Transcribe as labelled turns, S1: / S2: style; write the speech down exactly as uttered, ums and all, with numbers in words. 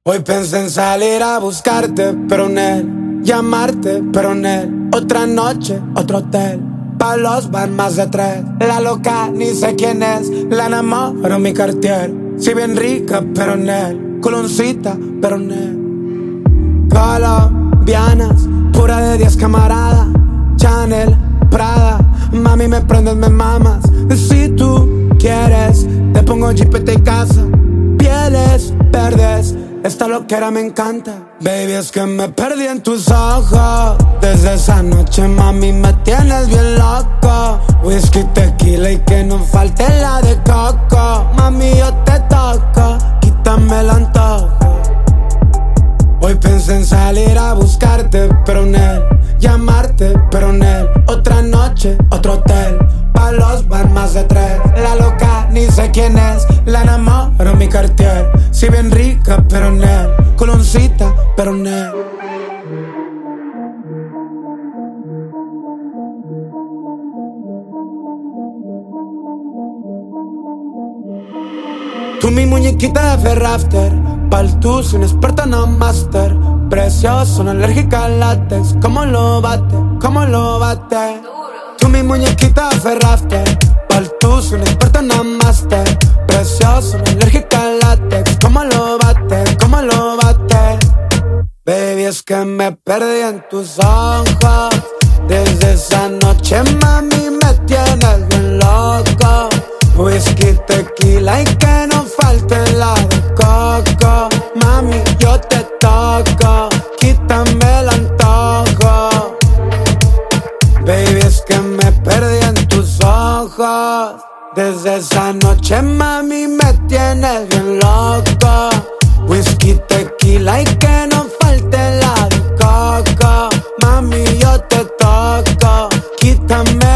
S1: Hoy pensé en salir a buscarte, pero en él, llamarte, pero en él, otra noche, otro hotel, pa' los van más de tres. La loca, ni sé quién es, la enamoro mi Cartier. Si bien rica, pero en él, culoncita, pero en él. Colombianas, pura de diez camarada, Chanel, Prada, mami me prendes, me mamas. Si tú quieres, te pongo jipeta y casa, pieles verdes, esta loquera me encanta. Baby, es que me perdí en tus ojos. Desde esa noche, mami, me tienes bien loco. Whisky, tequila y que no falte la de coco. Mami, yo te toco, quítame el antojo. Hoy pensé en salir a buscarte, pero en él, llamarte, pero en él, otra noche, otro hotel, pa' los van más de tres. La loca, ni sé quién es, la enamoro mi Cartier. Si bien rica, pero en él, culoncita, pero en él. Tú mi muñequita de Ferrafter, pa'l tú soy un experto, no master. Precioso, no alérgica al látex. ¿Cómo lo bate? ¿Cómo lo bate? Tú mi muñequita de Ferrafter, pa'l tú soy un experto, no master. Precioso, no alérgica al látex. ¿Cómo lo bate? ¿Cómo lo bate? Baby, es que me perdí en tus ojos. Desde esa noche, mami, me tienes bien loco. Whisky, tequila y que no falte la de coco. Mami, yo te toco, quítame el antojo. Baby, es que me perdí en tus ojos. Desde esa noche, mami, me tienes bien loco. Whisky, tequila y que no falte la de coco. Mami, yo te toco, quítame